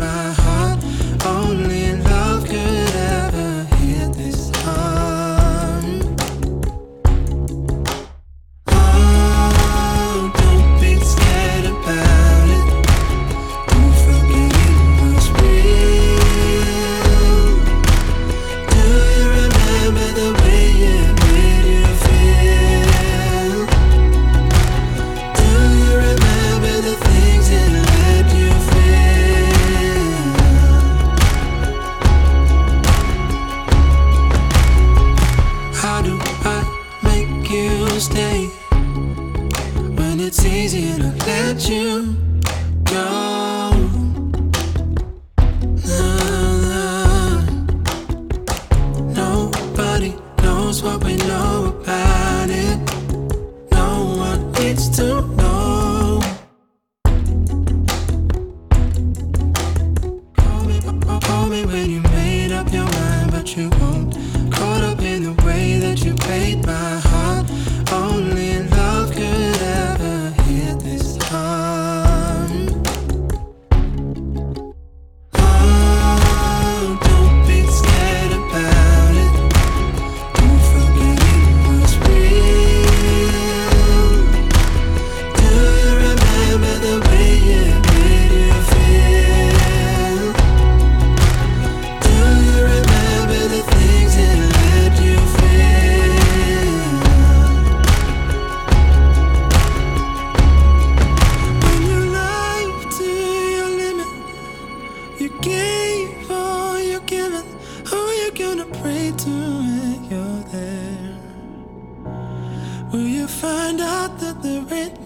my heart. Only love could ever heal this heart. Oh, don't be scared about it. Don't forget it was real. Do you remember the way it made you feel? Do you remember the things it let you feel? How do I make you stay when it's easier to let you go? Nobody knows what we know about it. No one needs to know. Call me when you made up your mind, but you won't. Caught up in the way that you played my heart. Only love could ever heal this heart. Oh, don't be scared about it. Don't forget it was real. Do you remember the way it made you feel? Do you remember the things it let you feel? When you live to your limit, you gave all you're given. Who you gonna pray to when you're there? Will you find out that there ain't